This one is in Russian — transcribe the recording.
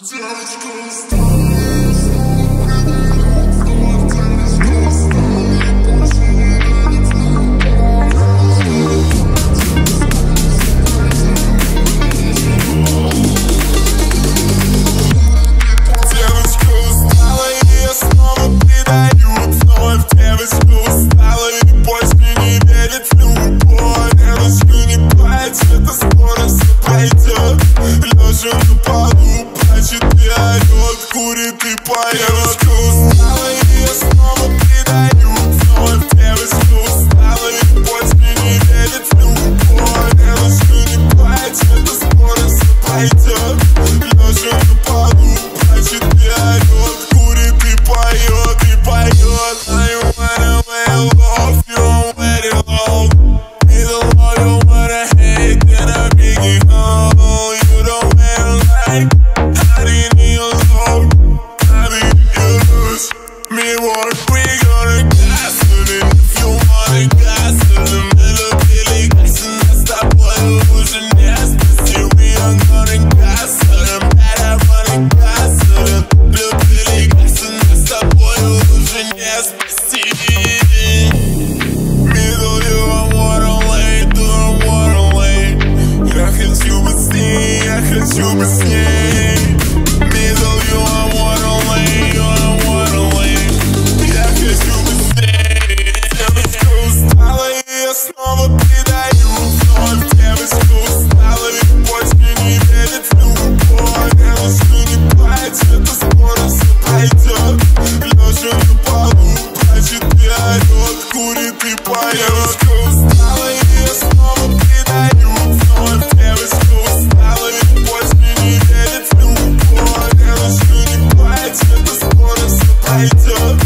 Курит и поет. Устала и я снова предаю. Вновь девочка устала и больше не верит в любовь. Девочка не плачет, это скоро все пройдет. Лежа на полу, плачет и орет. Курит и поет, и поет. Now you wanna wear love, you don't wear it long. Me the love, you wanna hate, then I bring it home. You don't wear like I didn't need your love. Me wanna bring on a gasoline. If you wanna gasoline, little Billy Gason, that's that boy illusion. Yes, this year we are gonna gasoline. Better running gasoline. Little Billy Gason, that's that boy illusion. Yes, this year. Me though you I wanna wait, do I wanna wait. Я хочу быстрее, я хочу быстрее. Me though you I wanna wait, I wanna wait. Я хочу быстрее. Девочка устала и я снова предаю. Вновь девочка устала и больше не верит в любовь. Девочка не плачет, это скоро все пройдет. Лежа на полу, плачет и орет. Курит и поет. Девочка устала и я снова предаю. Вновь девочка устала и больше не верит в любовь. Девочка не плачет, это скоро все пройдет.